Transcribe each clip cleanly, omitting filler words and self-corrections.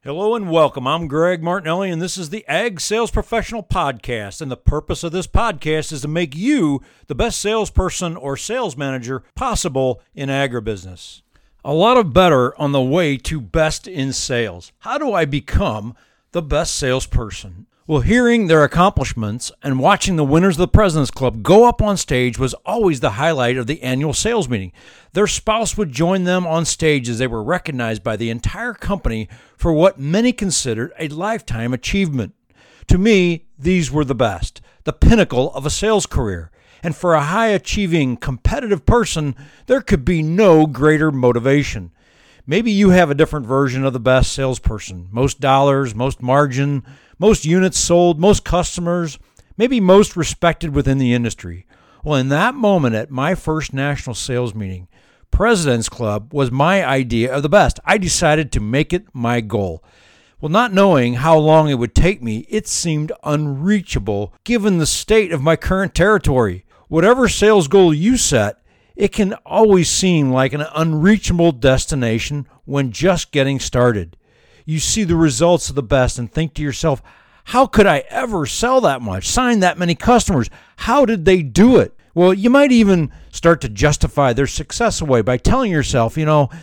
Hello and welcome. I'm Greg Martinelli, and this is the Ag Sales Professional Podcast. And the purpose of this podcast is to make you the best salesperson or sales manager possible in agribusiness. A lot of better on the way to best in sales. How do I become the best salesperson? Well, hearing their accomplishments and watching the winners of the President's Club go up on stage was always the highlight of the annual sales meeting. Their spouse would join them on stage as they were recognized by the entire company for what many considered a lifetime achievement. To me, these were the best, the pinnacle of a sales career. And for a high-achieving, competitive person, there could be no greater motivation. Maybe you have a different version of the best salesperson. Most dollars, most margin, most units sold, most customers, maybe most respected within the industry. Well, in that moment at my first national sales meeting, President's Club was my idea of the best. I decided to make it my goal. Well, not knowing how long it would take me, it seemed unreachable given the state of my current territory. Whatever sales goal you set, it can always seem like an unreachable destination when just getting started. You see the results of the best and think to yourself, how could I ever sell that much, sign that many customers? How did they do it? Well, you might even start to justify their success away by telling yourself,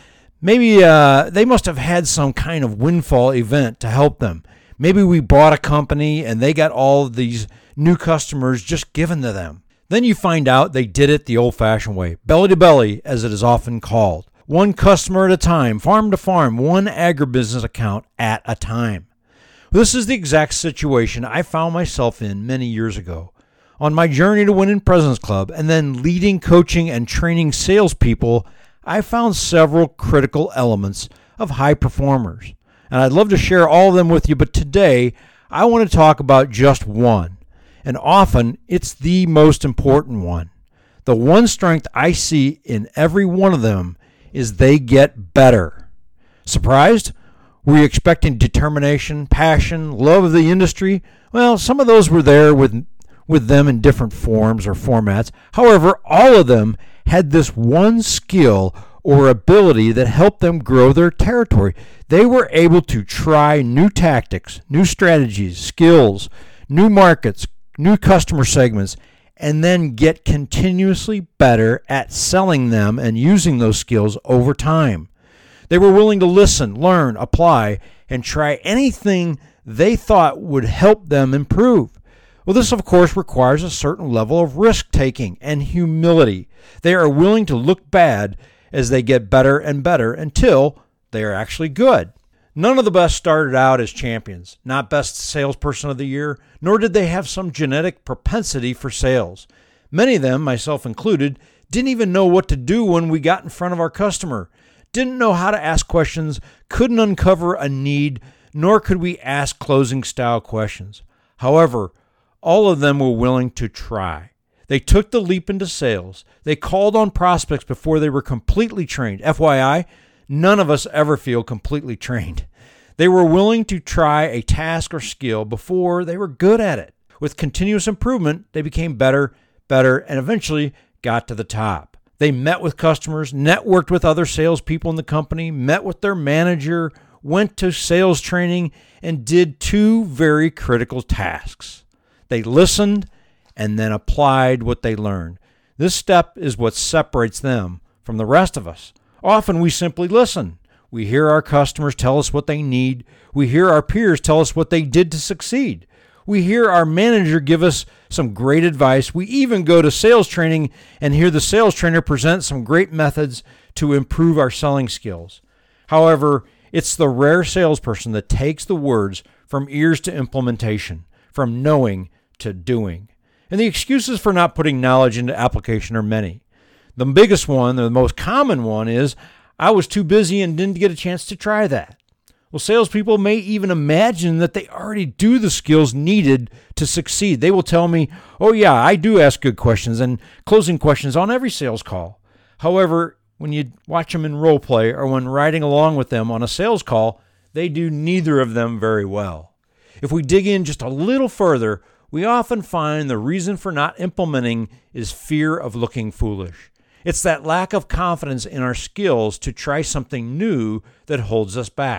maybe they must have had some kind of windfall event to help them. Maybe we bought a company and they got all of these new customers just given to them. Then you find out they did it the old-fashioned way, belly to belly, as it is often called. One customer at a time, farm to farm, one agribusiness account at a time. This is the exact situation I found myself in many years ago. On my journey to winning President's Club and then leading, coaching, and training salespeople, I found several critical elements of high performers. And I'd love to share all of them with you, but today I want to talk about just one. And often it's the most important one. The one strength I see in every one of them is they get better. Surprised? Were you expecting determination, passion, love of the industry? Well, some of those were there with them in different forms or formats. However, all of them had this one skill or ability that helped them grow their territory. They were able to try new tactics, new strategies, skills, new markets, new customer segments, and then get continuously better at selling them and using those skills over time. They were willing to listen, learn, apply, and try anything they thought would help them improve. Well, this, of course, requires a certain level of risk-taking and humility. They are willing to look bad as they get better and better until they are actually good. None of the best started out as champions, not best salesperson of the year, nor did they have some genetic propensity for sales. Many of them, myself included, didn't even know what to do when we got in front of our customer, didn't know how to ask questions, couldn't uncover a need, nor could we ask closing style questions. However, all of them were willing to try. They took the leap into sales. They called on prospects before they were completely trained. FYI, none of us ever feel completely trained. They were willing to try a task or skill before they were good at it. With continuous improvement, they became better, and eventually got to the top. They met with customers, networked with other salespeople in the company, met with their manager, went to sales training, and did two very critical tasks. They listened and then applied what they learned. This step is what separates them from the rest of us. Often we simply listen. We hear our customers tell us what they need. We hear our peers tell us what they did to succeed. We hear our manager give us some great advice. We even go to sales training and hear the sales trainer present some great methods to improve our selling skills. However, it's the rare salesperson that takes the words from ears to implementation, from knowing to doing. And the excuses for not putting knowledge into application are many. The biggest one, the most common one, is I was too busy and didn't get a chance to try that. Well, salespeople may even imagine that they already do the skills needed to succeed. They will tell me, oh yeah, I do ask good questions and closing questions on every sales call. However, when you watch them in role play or when riding along with them on a sales call, they do neither of them very well. If we dig in just a little further, we often find the reason for not implementing is fear of looking foolish. It's that lack of confidence in our skills to try something new that holds us back.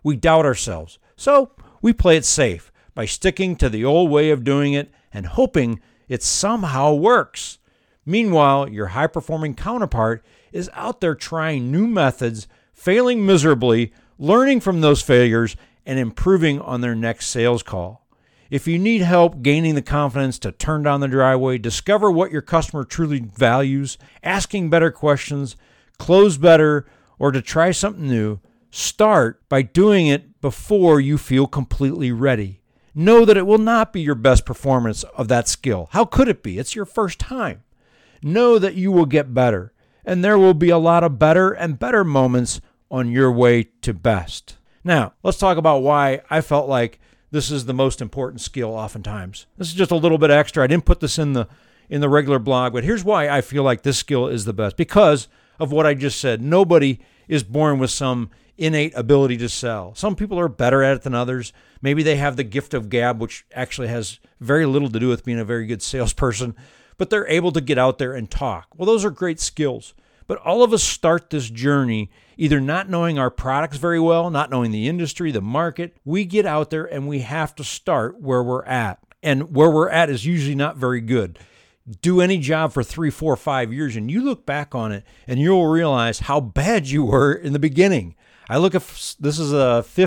We doubt ourselves. So we play it safe by sticking to the old way of doing it and hoping it somehow works. Meanwhile, your high-performing counterpart is out there trying new methods, failing miserably, learning from those failures, and improving on their next sales call. If you need help gaining the confidence to turn down the driveway, discover what your customer truly values, asking better questions, close better, or to try something new, start by doing it before you feel completely ready. Know that it will not be your best performance of that skill. How could it be? It's your first time. Know that you will get better, and there will be a lot of better and better moments on your way to best. Now, let's talk about why I felt like this is the most important skill oftentimes. This is just a little bit extra. I didn't put this in the regular blog, but here's why I feel like this skill is the best. Because of what I just said. Nobody is born with some innate ability to sell. Some people are better at it than others. Maybe they have the gift of gab, which actually has very little to do with being a very good salesperson, but they're able to get out there and talk. Well, those are great skills. But all of us start this journey either not knowing our products very well, not knowing the industry, the market. We get out there and we have to start where we're at. And where we're at is usually not very good. Do any job for 3, 4, 5 years, and you look back on it and you'll realize how bad you were in the beginning. I look at this is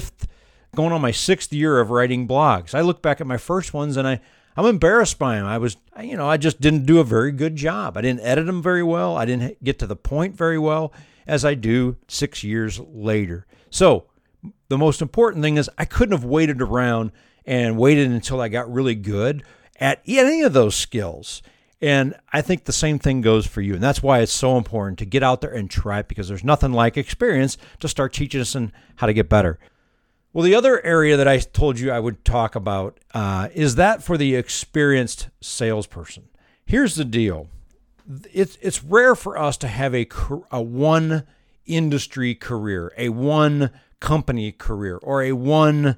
going on my 6th year of writing blogs. I look back at my first ones and I'm embarrassed by them. I just didn't do a very good job. I didn't edit them very well. I didn't get to the point very well as I do 6 years later. So the most important thing is I couldn't have waited around and waited until I got really good at any of those skills. And I think the same thing goes for you. And that's why it's so important to get out there and try it, because there's nothing like experience to start teaching us how to get better. Well, the other area that I told you I would talk about is that for the experienced salesperson. Here's the deal. It's rare for us to have a one industry career, a one company career, or a one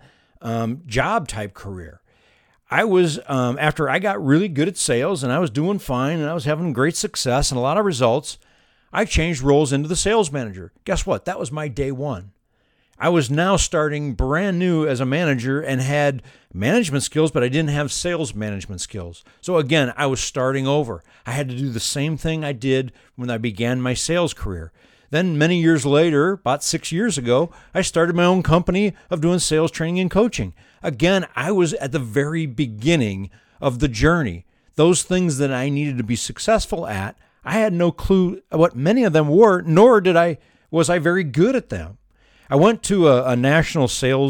job type career. I was, after I got really good at sales and I was doing fine and I was having great success and a lot of results, I changed roles into the sales manager. Guess what? That was my day one. I was now starting brand new as a manager and had management skills, but I didn't have sales management skills. So again, I was starting over. I had to do the same thing I did when I began my sales career. Then many years later, about 6 years ago, I started my own company of doing sales training and coaching. Again, I was at the very beginning of the journey. Those things that I needed to be successful at, I had no clue what many of them were, nor was I very good at them. I went to a national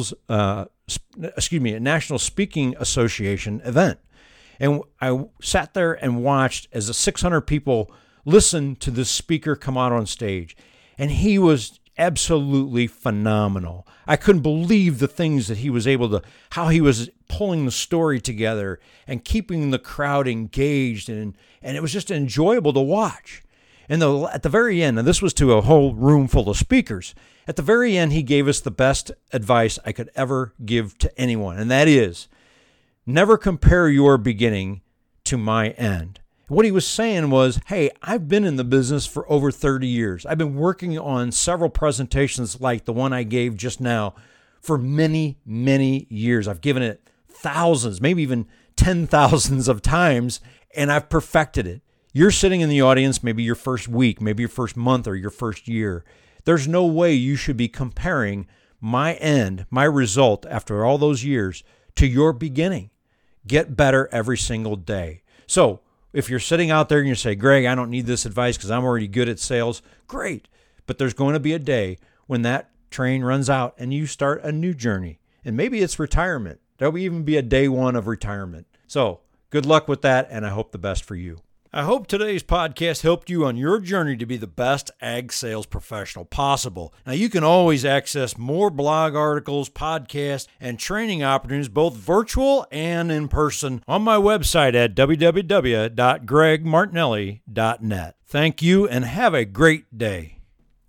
National Speaking Association event, and I sat there and watched as the 600 people listened to the speaker come out on stage. And he was absolutely phenomenal. I couldn't believe the things that he was how he was pulling the story together and keeping the crowd engaged. And it was just enjoyable to watch. And at the very end, and this was to a whole room full of speakers, at the very end, he gave us the best advice I could ever give to anyone. And that is, never compare your beginning to my end. What he was saying was, hey, I've been in the business for over 30 years. I've been working on several presentations like the one I gave just now for many, many years. I've given it thousands, maybe even 10,000s of times, and I've perfected it. You're sitting in the audience, maybe your first week, maybe your first month, or your first year. There's no way you should be comparing my end, my result after all those years, to your beginning. Get better every single day. So, if you're sitting out there and you say, Greg, I don't need this advice because I'm already good at sales, great. But there's going to be a day when that train runs out and you start a new journey. And maybe it's retirement. There'll even be a day one of retirement. So good luck with that, and I hope the best for you. I hope today's podcast helped you on your journey to be the best ag sales professional possible. Now, you can always access more blog articles, podcasts, and training opportunities, both virtual and in person, on my website at www.gregmartinelli.net. Thank you, and have a great day.